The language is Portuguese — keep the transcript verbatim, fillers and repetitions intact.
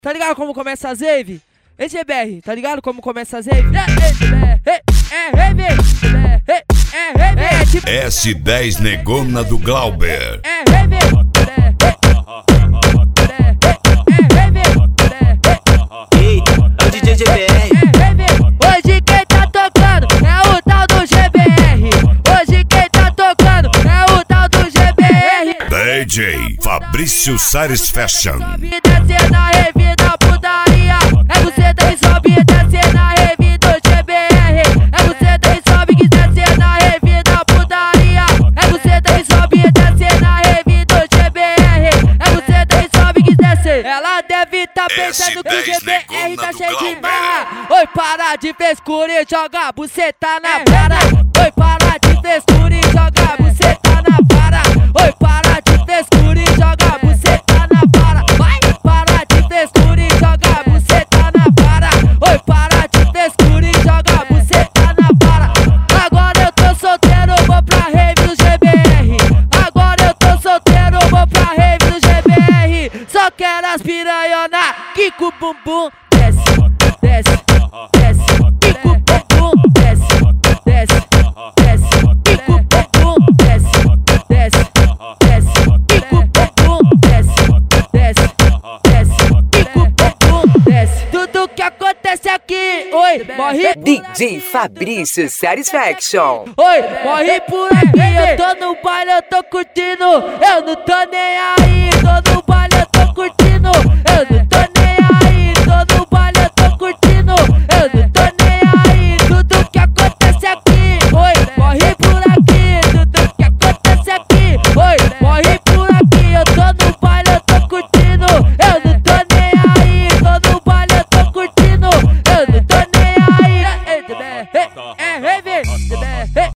Tá ligado como começa as rave? E G B R, tá ligado como começa as rave? É rave, é rave, é tipo S dez Negona do Glauber. É rave, Ei, é o D J G B R. hoje quem tá tocando é o tal do G B R. Hoje quem tá tocando é o tal do G B R. D J Fabrício Sares Fashion. Sobe e desce na rave da putaria. É você daí sobe e desce na rave do G B R. É você daí sobe e desce na rave da putaria. É você daí sobe e desce na rave do G B R. É você daí sobe e desce. Ela deve tá pensando que o G B R tá cheio de barra. Oi, para de frescura e joga a buceta na cara. Oi, para de frescura e joga a buceta na cara. Oi, para de frescura e joga a buceta na cara. Vai, para de frescura e joga a buceta na cara. Oi, para de frescura e joga a buceta na cara. Agora eu tô solteiro, vou pra rave do G B R. Agora eu tô solteiro, vou pra rave do G B R. Só quero as piranhona, que com o bumbum desce, desce, desce, que com o bumbum desce, desce, desce, que com o bumbum desce, desce, desce, que com o bumbum desce, desce, desce, que com o bumbum desce. Tudo que acontece aqui, oi, morre D J Fabrício Satisfaction. Oi, morre por aqui, eu tô no baile, eu tô curtindo. Eu não tô nem aí, tô no baile, eu tô curtindo. Eu não tô nem aí, tô no baile, eu tô curtindo. Eu não tô nem aí, tudo que acontece aqui. Oi, morre por aqui, tudo que acontece aqui. Oi, morre por aqui, eu tô no baile, eu tô curtindo. Eu não tô nem aí, tô no baile, eu tô curtindo. Eu não tô nem aí. É rave, é rave.